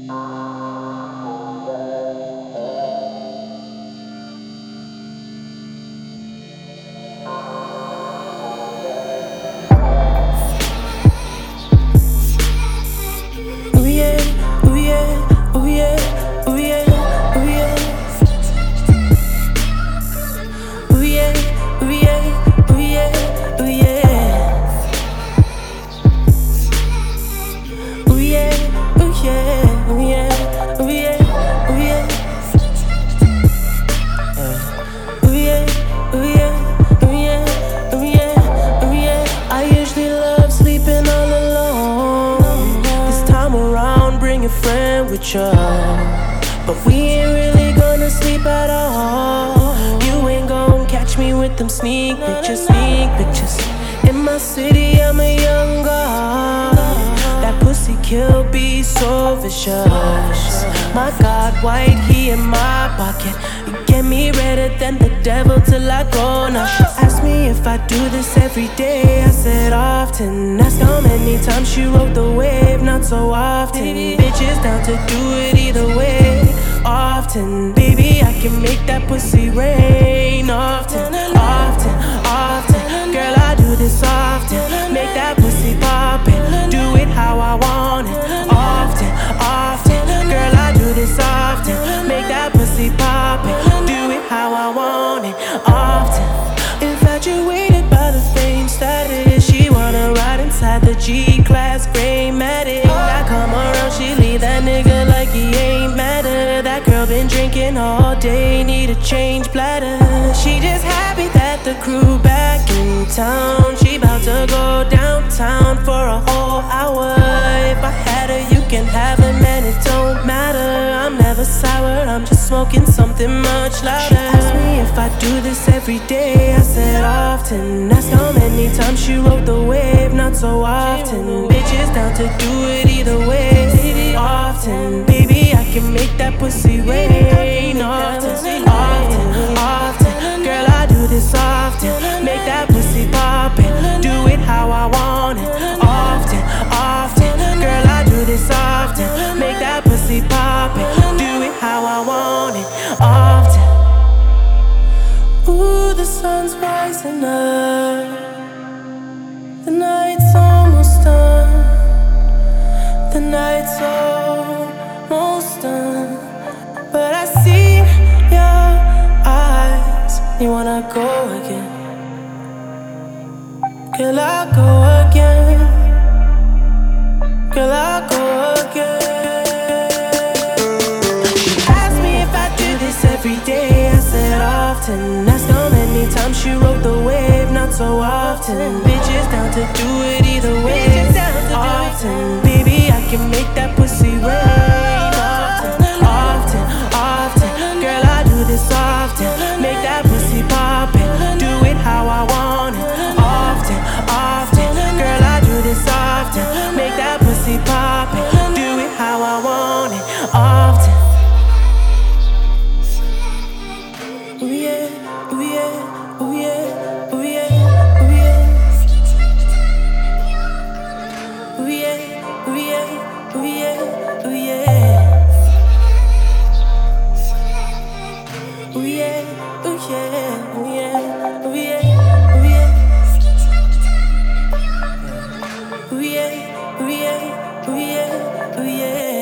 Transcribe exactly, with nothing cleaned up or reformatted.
Ooh yeah, ooh yeah, ooh yeah, ooh yeah, ooh yeah. Ooh yeah, ooh yeah, ooh yeah, ooh yeah. Ooh yeah, ooh yeah, ooh yeah, ooh yeah, ooh yeah. Ooh yeah, ooh yeah, ooh yeah, ooh yeah, ooh yeah. I usually love sleeping all alone. This time around, bring a friend with you. But we ain't really gonna sleep at all. You ain't gon' catch me with them sneak pictures, sneak pictures. In my city, I'm a young god. That pussy kill be so vicious. My God, white, he in my pocket. You get me redder than the devil till I go. Now she asked me if I do this every day. I said often. Ask how many times she rode the wave. Not so often. Bitches down to do it either way. Often, baby, I can make that pussy rain. Often, often, often. Girl, I do this often. Make that pussy poppin'. Do it how I want it. Often, often. Girl, I do this often. Make that pussy poppin'. Do it how I want it. Often. Infatuated by the fame status. She wanna ride inside the G-Class Greymatic. I come around, she leave that nigga like he ain't matter. That girl been drinking all day, need a change bladder. She just happy that the crew back in town. She bout to go downtown for a whole hour. If I had her, you can have her, man, it don't matter. I'm never sour, I'm just smoking something much louder. She asked me if I do this every day. I said often. Ask how many times she rode the wave. Not so often. Bitches down to do it either way. Often, baby, I can make that pussy rain. Often, often, often. Girl, I do this often. Make that pussy poppin'. Do it how I want it. Often, often. Girl, I do this often. Make that pussy poppin'. Do it how I want it. Often. Ooh, the sun's rising up. The night's almost done. The night's almost done. But I see your eyes. You wanna go again? Girl, I'll go again. Girl, I'll go again. She asked me if I do this every day. I said often. Ask how many times she rode the wave. Not so often. Bitches down to do it either way. Often, baby, I can make that pussy rain. Often, often, often. Girl, I do this often. Make that pussy poppin'. Do it how I want it. Often, often. Girl, I do this often. Make that pussy poppin'. Do it how I want it. Often. Ooh yeah, ooh yeah, ooh yeah, ooh yeah, ooh yeah. Ooh yeah, ooh yeah, ooh yeah, ooh yeah. Ooh yeah, ooh yeah, ooh yeah, ooh yeah, ooh yeah. Ooh yeah, ooh yeah, ooh yeah, ooh yeah.